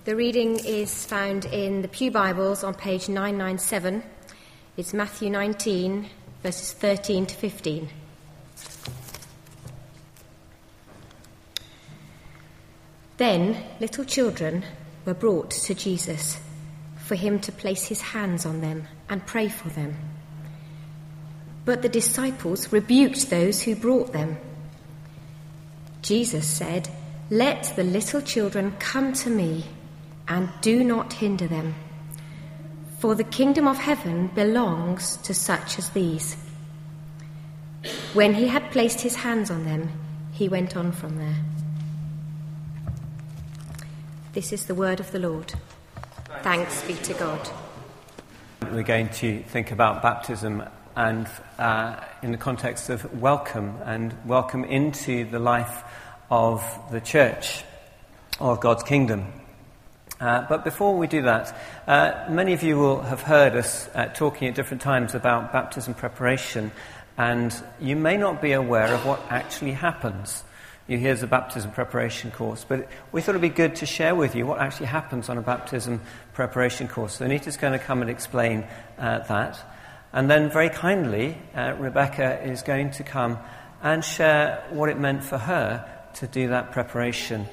The reading is found in the Pew Bibles on page 997. It's Matthew 19, verses 13 to 15. Then little children were brought to Jesus for him to place his hands on them and pray for them. But the disciples rebuked those who brought them. Jesus said, "Let the little children come to me and do not hinder them, for the kingdom of heaven belongs to such as these." When he had placed his hands on them, he went on from there. This is the word of the Lord. Thanks be to God. We're going to think about baptism and in the context of welcome and welcome into the life of the church, of God's kingdom. But before we do that, many of you will have heard us talking at different times about baptism preparation, and you may not be aware of what actually happens. You hear the baptism preparation course, but we thought it'd be good to share with you what actually happens on a baptism preparation course. So Anita's going to come and explain that. And then very kindly, Rebecca is going to come and share what it meant for her to do that preparation.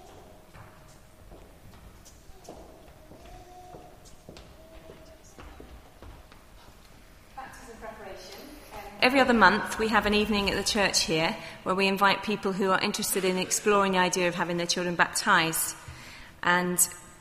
Baptism preparation. Every other month we have an evening at the church here where we invite people who are interested in exploring the idea of having their children baptised. And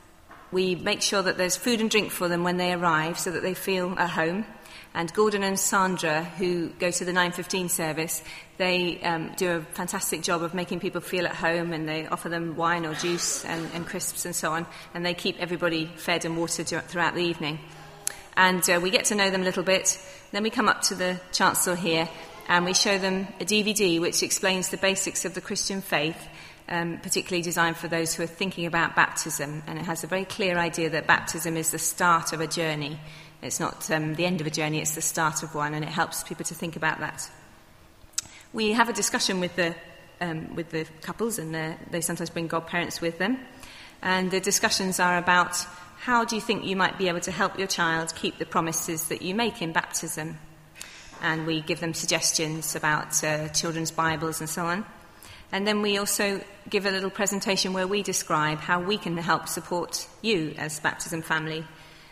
we make sure that there's food and drink for them when they arrive so that they feel at home. And Gordon and Sandra, who go to the 9:15 service, they do a fantastic job of making people feel at home, and they offer them wine or juice and crisps and so on, and they keep everybody fed and watered throughout the evening. And we get to know them a little bit. Then we come up to the chancel here, and we show them a DVD which explains the basics of the Christian faith, particularly designed for those who are thinking about baptism. And it has a very clear idea that baptism is the start of a journey. It's not the end of a journey, it's the start of one, and it helps people to think about that. We have a discussion with the couples, and they sometimes bring godparents with them. And the discussions are about how do you think you might be able to help your child keep the promises that you make in baptism. And we give them suggestions about children's Bibles and so on. And then we also give a little presentation where we describe how we can help support you as baptism family.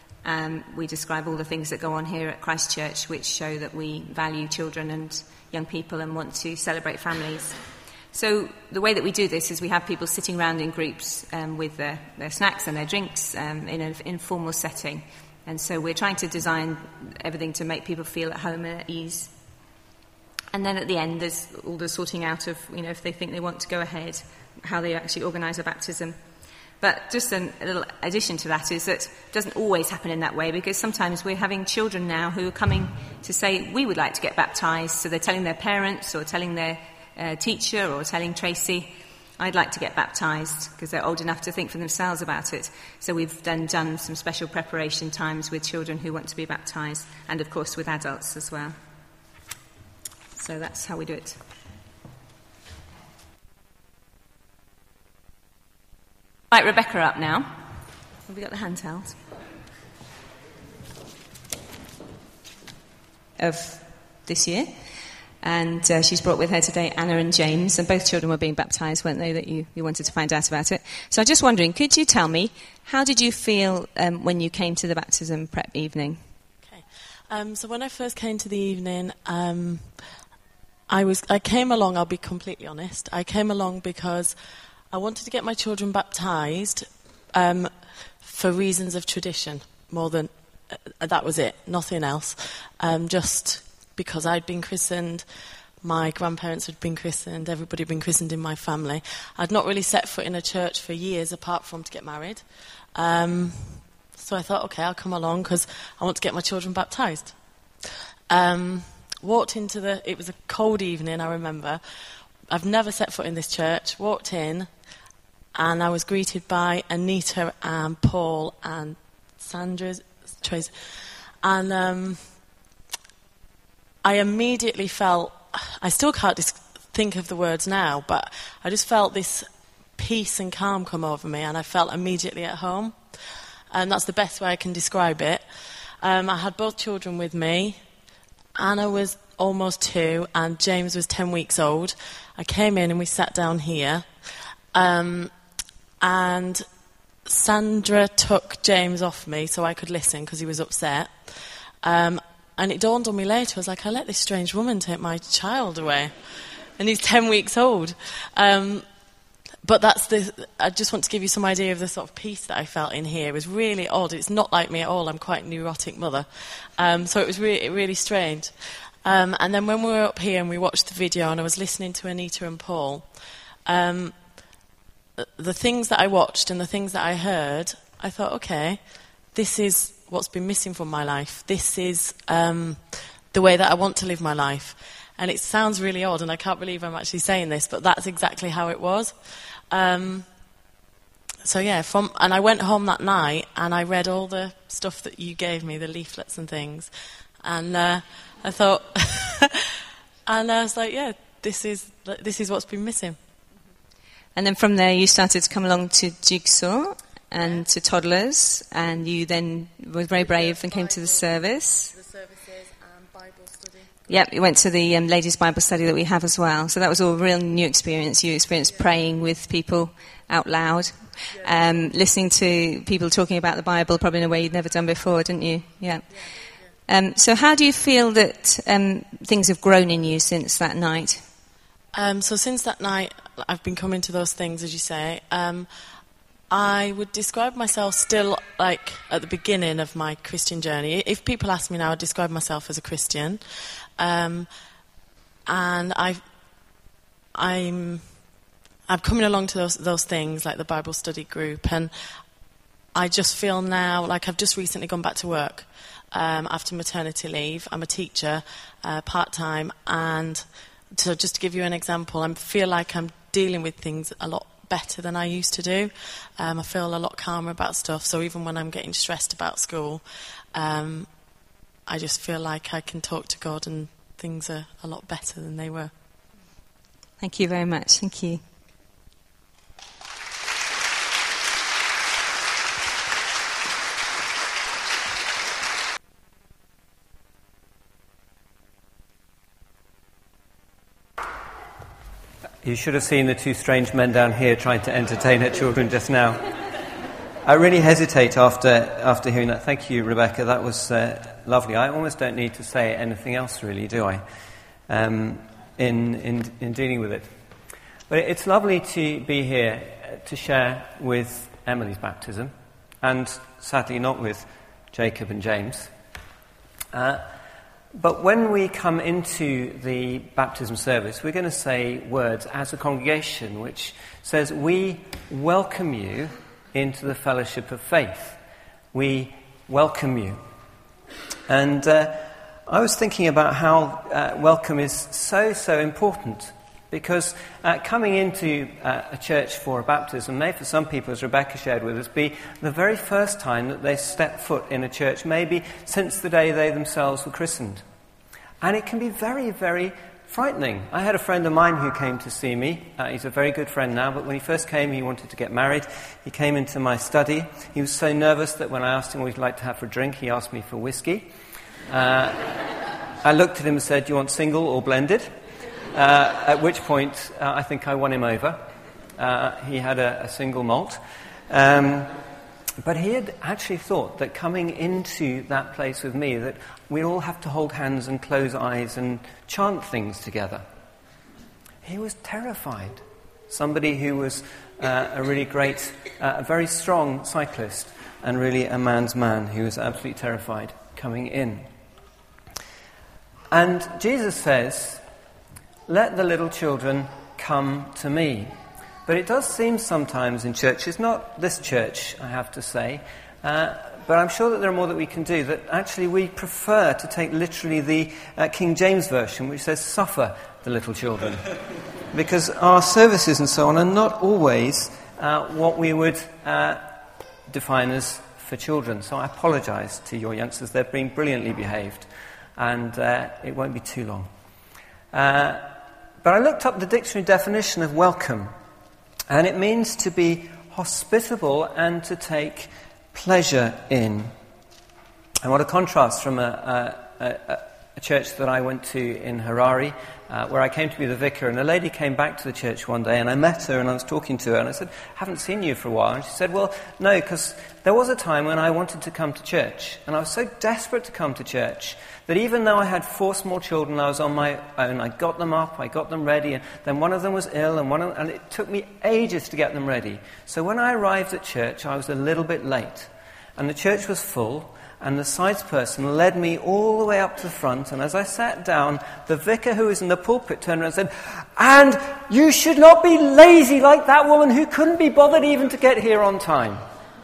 We describe all the things that go on here at Christ Church, which show that we value children and young people and want to celebrate families. So the way that we do this is we have people sitting around in groups with their snacks and their drinks in an informal setting. And so we're trying to design everything to make people feel at home and at ease. And then at the end, there's all the sorting out of, if they think they want to go ahead, how they actually organise a baptism. But just a little addition to that is that it doesn't always happen in that way, because sometimes we're having children now who are coming to say, we would like to get baptised. So they're telling their parents or telling their teacher or telling Tracy, I'd like to get baptised, because they're old enough to think for themselves about it. So we've then done some special preparation times with children who want to be baptised, and of course with adults as well. So that's how we do it. Right, Rebecca up now. Have we got the handheld? Of this year. And she's brought with her today Anna and James, and both children were being baptised, weren't they, that you wanted to find out about it. So I'm just wondering, could you tell me, how did you feel when you came to the baptism prep evening? Okay. So when I first came to the evening, I came along, I'll be completely honest, I came along because I wanted to get my children baptised for reasons of tradition, more than that was it, nothing else. Just because I'd been christened, my grandparents had been christened, everybody had been christened in my family. I'd not really set foot in a church for years apart from to get married. So I thought, okay, I'll come along because I want to get my children baptised. Walked into it was a cold evening, I remember. I've never set foot in this church. Walked in, and I was greeted by Anita and Paul and Sandra's Trace. And I immediately felt, I still can't think of the words now, but I just felt this peace and calm come over me, and I felt immediately at home. And that's the best way I can describe it. I had both children with me. Anna was almost 2, and James was 10 weeks old. I came in and we sat down here. And Sandra took James off me so I could listen because he was upset. And it dawned on me later, I was like, I let this strange woman take my child away. And he's 10 weeks old. But I just want to give you some idea of the sort of peace that I felt in here. It was really odd. It's not like me at all. I'm quite a neurotic mother. So it was really strange. And then when we were up here and we watched the video and I was listening to Anita and Paul, the things that I watched and the things that I heard, I thought, okay, this is what's been missing from my life. This is the way that I want to live my life. And it sounds really odd, and I can't believe I'm actually saying this, but that's exactly how it was. And I went home that night and I read all the stuff that you gave me, the leaflets and things, and I thought, and I was like, yeah, this is what's been missing. And then from there, you started to come along to Jigsaw and to Toddlers, and you then were very brave and came to the service. The services and Bible study. Yep, you went to the ladies' Bible study that we have as well. So that was all a real new experience. You experienced praying with people out loud, listening to people talking about the Bible, probably in a way you'd never done before, didn't you? Yeah. So how do you feel that things have grown in you since that night? So since that night, I've been coming to those things, as you say. I would describe myself still like at the beginning of my Christian journey. If people ask me now, I'd describe myself as a Christian. And I'm coming along to those things like the Bible study group, and I just feel now like I've just recently gone back to work after maternity leave. I'm a teacher, part-time, and so just to give you an example, I feel like I'm dealing with things a lot better than I used to do. I feel a lot calmer about stuff, so even when I'm getting stressed about school, I just feel like I can talk to God and things are a lot better than they were. Thank you very much. Thank you. You should have seen the 2 strange men down here trying to entertain her children just now. I really hesitate after hearing that. Thank you, Rebecca. That was lovely. I almost don't need to say anything else, really, do I? In dealing with it. But it's lovely to be here to share with Emily's baptism, and sadly not with Jacob and James. But when we come into the baptism service, we're going to say words as a congregation which says, we welcome you into the fellowship of faith. We welcome you. And I was thinking about how welcome is so important, because coming into a church for a baptism may, for some people, as Rebecca shared with us, be the very first time that they step foot in a church, maybe since the day they themselves were christened. And it can be very, very frightening. I had a friend of mine who came to see me. He's a very good friend now, but when he first came, he wanted to get married. He came into my study. He was so nervous that when I asked him what he'd like to have for a drink, he asked me for whiskey. I looked at him and said, do you want single or blended? At which point, I think I won him over. He had a single malt. But he had actually thought that coming into that place with me, that we'd all have to hold hands and close eyes and chant things together. He was terrified. Somebody who was a really great, a very strong cyclist, and really a man's man, who was absolutely terrified coming in. And Jesus says, let the little children come to me. But it does seem sometimes in churches, not this church, I have to say, but I'm sure that there are more that we can do, that actually we prefer to take literally the King James Version, which says, suffer the little children. Because our services and so on are not always what we would define as for children. So I apologise to your youngsters. They've been brilliantly behaved, and it won't be too long. But I looked up the dictionary definition of welcome. And it means to be hospitable and to take pleasure in. And what a contrast from a church that I went to in Harare, where I came to be the vicar, and a lady came back to the church one day, and I met her and I was talking to her, and I said, haven't seen you for a while. And she said, well, no, because there was a time when I wanted to come to church, and I was so desperate to come to church that even though I had 4 small children, I was on my own. I got them up, I got them ready, and then one of them was ill, and it took me ages to get them ready. So when I arrived at church, I was a little bit late, and the church was full, and the sides person led me all the way up to the front, and as I sat down, the vicar who was in the pulpit turned around and said, and you should not be lazy like that woman who couldn't be bothered even to get here on time.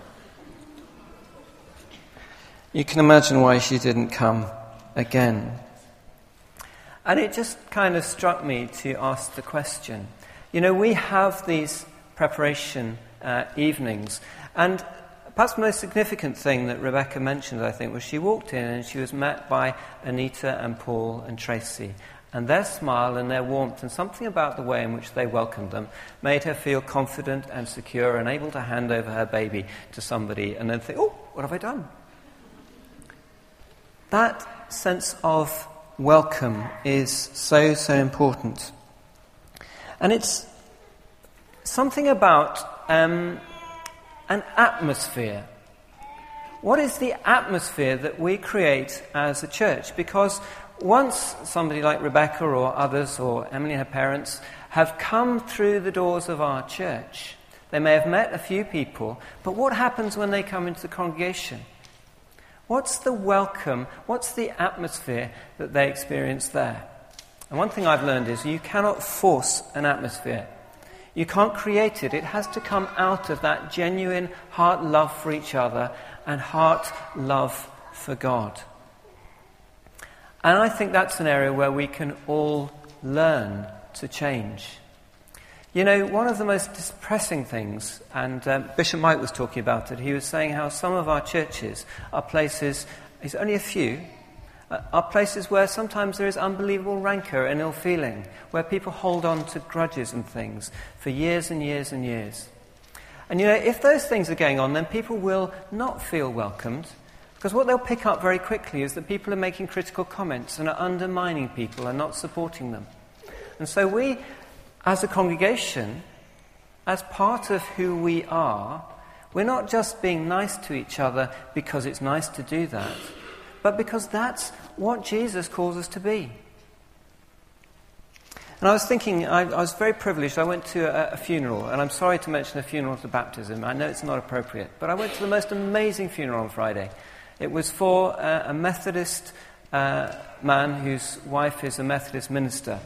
You can imagine why she didn't come again. And it just kind of struck me to ask the question. You know, we have these preparation evenings, and perhaps the most significant thing that Rebecca mentioned, I think, was she walked in and she was met by Anita and Paul and Tracy. And their smile and their warmth and something about the way in which they welcomed them made her feel confident and secure and able to hand over her baby to somebody and then think, oh, what have I done? That sense of welcome is so, so important. And it's something about an atmosphere. What is the atmosphere that we create as a church? Because once somebody like Rebecca or others or Emily and her parents have come through the doors of our church, they may have met a few people, but what happens when they come into the congregation? What's the welcome, what's the atmosphere that they experience there? And one thing I've learned is you cannot force an atmosphere. You can't create it. It has to come out of that genuine heart love for each other and heart love for God. And I think that's an area where we can all learn to change. You know, one of the most depressing things, and Bishop Mike was talking about it, he was saying how some of our churches are places, it's only a few, are places where sometimes there is unbelievable rancour and ill feeling, where people hold on to grudges and things for years and years and years. And you know, if those things are going on, then people will not feel welcomed, because what they'll pick up very quickly is that people are making critical comments and are undermining people and not supporting them. And so we, as a congregation, as part of who we are, we're not just being nice to each other because it's nice to do that, but because that's what Jesus calls us to be. And I was thinking, I was very privileged. I went to a funeral, and I'm sorry to mention a funeral to baptism. I know it's not appropriate, but I went to the most amazing funeral on Friday. It was for a Methodist man whose wife is a Methodist minister.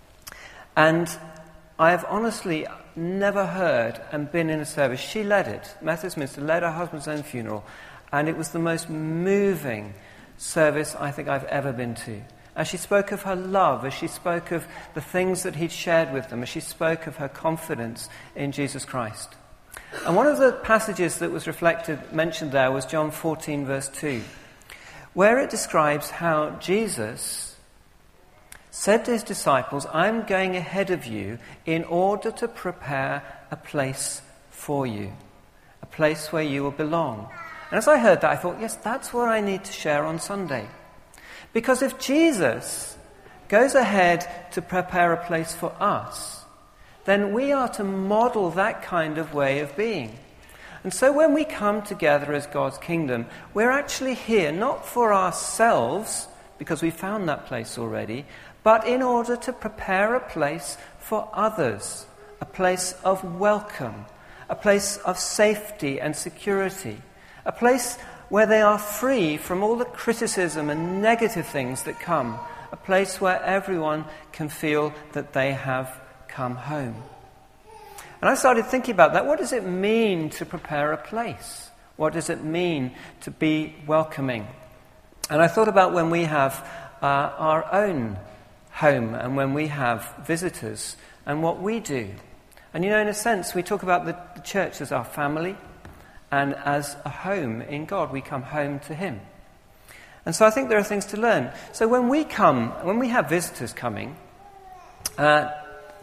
And I have honestly never heard and been in a service. She led it. Methodist minister led her husband's own funeral, and it was the most moving service I think I've ever been to. As she spoke of her love, as she spoke of the things that he'd shared with them, as she spoke of her confidence in Jesus Christ. And one of the passages that was mentioned there was John 14, verse 2, where it describes how Jesus said to his disciples, I'm going ahead of you in order to prepare a place for you, a place where you will belong. And as I heard that, I thought, yes, that's what I need to share on Sunday. Because if Jesus goes ahead to prepare a place for us, then we are to model that kind of way of being. And so when we come together as God's kingdom, we're actually here not for ourselves, because we found that place already, but in order to prepare a place for others, a place of welcome, a place of safety and security, a place where they are free from all the criticism and negative things that come, a place where everyone can feel that they have come home. And I started thinking about that. What does it mean to prepare a place? What does it mean to be welcoming? And I thought about when we have our own home and when we have visitors and what we do. And you know, in a sense, we talk about the church as our family and as a home in God. We come home to Him. And so I think there are things to learn. So when we have visitors coming,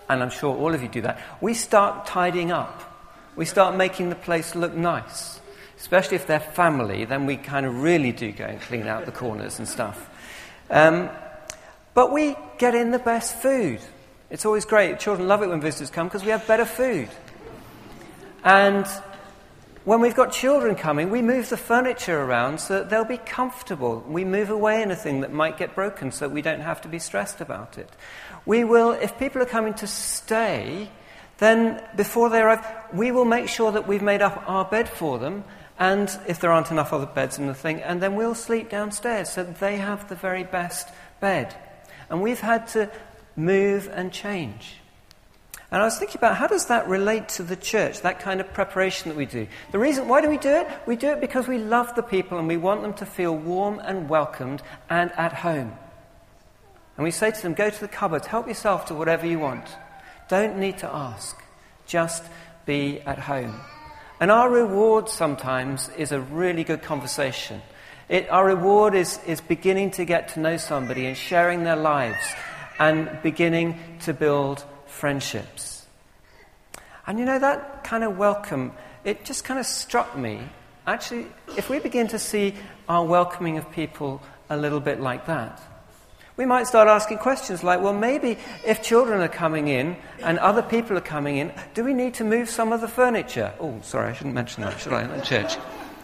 and I'm sure all of you do that, we start tidying up. We start making the place look nice. Especially if they're family, then we kind of really do go and clean out the corners and stuff. But we get in the best food. It's always great. Children love it when visitors come because we have better food. And when we've got children coming, we move the furniture around so that they'll be comfortable. We move away anything that might get broken so we don't have to be stressed about it. We will, if people are coming to stay, then before they arrive, we will make sure that we've made up our bed for them, and if there aren't enough other beds in the thing, and then we'll sleep downstairs so that they have the very best bed. And we've had to move and change. And I was thinking about how does that relate to the church, that kind of preparation that we do. The reason, why do we do it? We do it because we love the people and we want them to feel warm and welcomed and at home. And we say to them, go to the cupboard, help yourself to whatever you want. Don't need to ask, just be at home. And our reward sometimes is a really good conversation. Our reward is beginning to get to know somebody and sharing their lives and beginning to build friendships. And that kind of welcome, it just kind of struck me. Actually, if we begin to see our welcoming of people a little bit like that, we might start asking questions like, well, maybe if children are coming in and other people are coming in, do we need to move some of the furniture? Oh, sorry, I shouldn't mention that, should I, in church?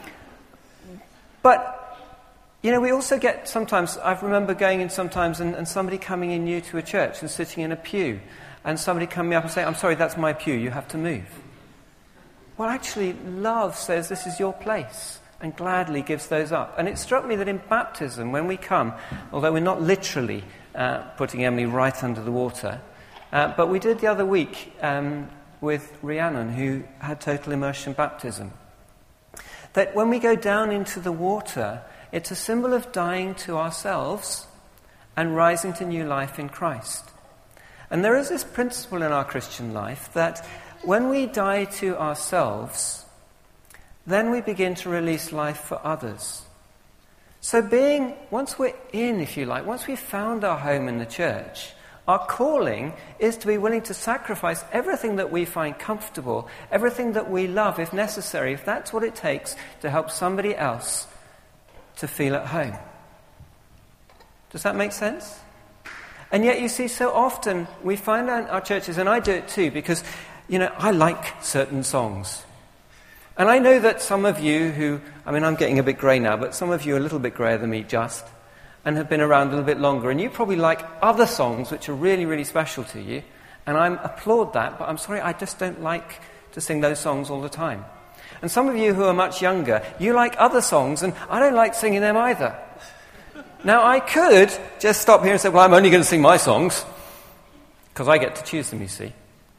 But, we also get sometimes, I remember going in sometimes and somebody coming in new to a church and sitting in a pew, and somebody coming up and saying, I'm sorry, that's my pew, you have to move. Well, actually, love says this is your place, and gladly gives those up. And it struck me that in baptism, when we come, although we're not literally putting Emily right under the water, but we did the other week with Rhiannon, who had total immersion baptism, that when we go down into the water, it's a symbol of dying to ourselves and rising to new life in Christ. And there is this principle in our Christian life that when we die to ourselves, then we begin to release life for others. So once we're in, if you like, once we've found our home in the church, our calling is to be willing to sacrifice everything that we find comfortable, everything that we love, if necessary, if that's what it takes to help somebody else to feel at home. Does that make sense? And yet you see, so often we find out in our churches, and I do it too, because, I like certain songs. And I know that some of you I'm getting a bit grey now, but some of you are a little bit greyer than me just, and have been around a little bit longer, and you probably like other songs which are really, really special to you, and I applaud that, but I'm sorry, I just don't like to sing those songs all the time. And some of you who are much younger, you like other songs, and I don't like singing them either. Now, I could just stop here and say, well, I'm only going to sing my songs, because I get to choose them, you see.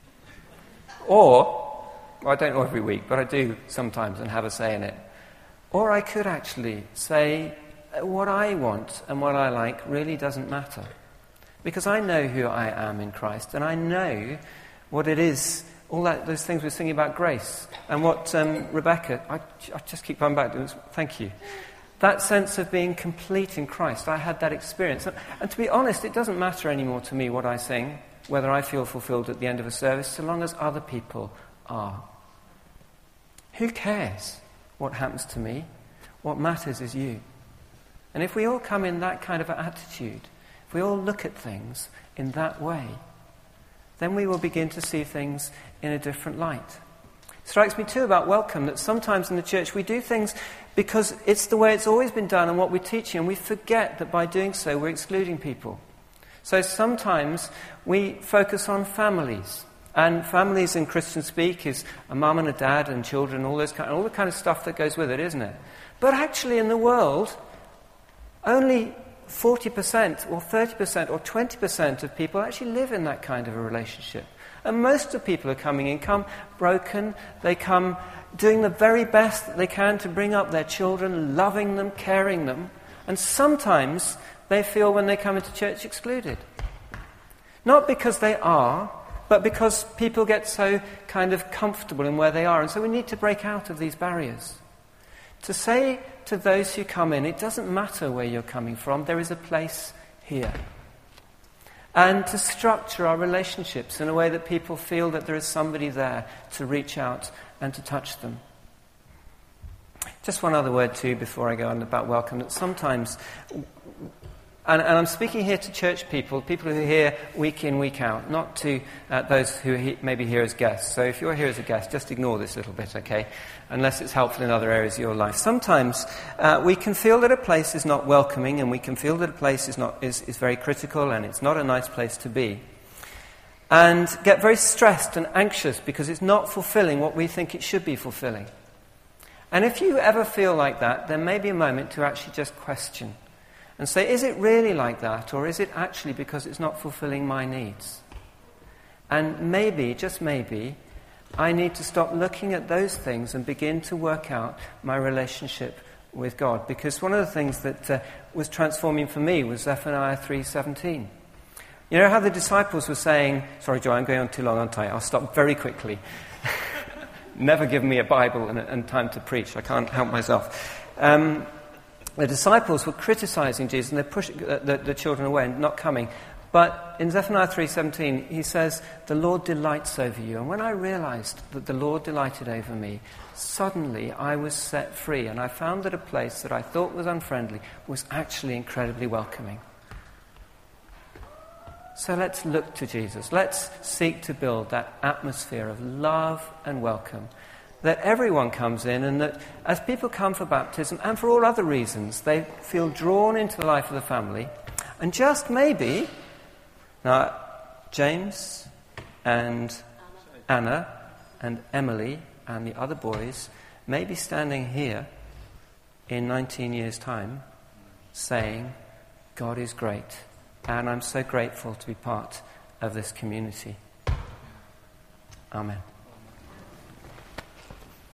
Or, I don't know every week, but I do sometimes and have a say in it. Or I could actually say what I want and what I like really doesn't matter. Because I know who I am in Christ, and I know what it is, those things we're singing about grace. And what Rebecca, I just keep coming back to this, thank you. That sense of being complete in Christ, I had that experience. And to be honest, it doesn't matter anymore to me what I sing, whether I feel fulfilled at the end of a service, so long as other people are. Who cares what happens to me? What matters is you. And if we all come in that kind of attitude, if we all look at things in that way, then we will begin to see things in a different light. It strikes me too about welcome that sometimes in the church we do things because it's the way it's always been done and what we're teaching, and we forget that by doing so we're excluding people. So sometimes we focus on families, and families in Christian speak is a mum and a dad and children, all the kind of stuff that goes with it, isn't it? But actually in the world, only 40% or 30% or 20% of people actually live in that kind of a relationship. And most of people are coming in, come broken, they come doing the very best that they can to bring up their children, loving them, caring them, and sometimes they feel when they come into church excluded. Not because they are, but because people get so kind of comfortable in where they are, and so we need to break out of these barriers. To say to those who come in, it doesn't matter where you're coming from, there is a place here. and to structure our relationships in a way that people feel that there is somebody there to reach out and to touch them. Just one other word too before I go on about welcome, that sometimes, and I'm speaking here to church people who are here week in, week out, not to those who may be here as guests. So if you're here as a guest, just ignore this little bit, okay? Unless it's helpful in other areas of your life. Sometimes we can feel that a place is not welcoming, and we can feel that a place is very critical, and it's not a nice place to be. And get very stressed and anxious because it's not fulfilling what we think it should be fulfilling. And if you ever feel like that, there may be a moment to actually just question and say, is it really like that, or is it actually because it's not fulfilling my needs? And maybe, just maybe, I need to stop looking at those things and begin to work out my relationship with God. Because one of the things that was transforming for me was Zephaniah 3:17. You know how the disciples were saying, sorry Joe, I'm going on too long, aren't I? I'll stop very quickly. Never give me a Bible and time to preach. I can't help myself. The disciples were criticizing Jesus and they're pushing the children away and not coming. But in Zephaniah 3:17, he says, the Lord delights over you. And when I realized that the Lord delighted over me, suddenly I was set free. And I found that a place that I thought was unfriendly was actually incredibly welcoming. So let's look to Jesus. Let's seek to build that atmosphere of love and welcome, that everyone comes in, and that as people come for baptism and for all other reasons, they feel drawn into the life of the family. And just maybe, now James and Anna and Emily and the other boys may be standing here in 19 years' time saying, God is great. And I'm so grateful to be part of this community. Amen.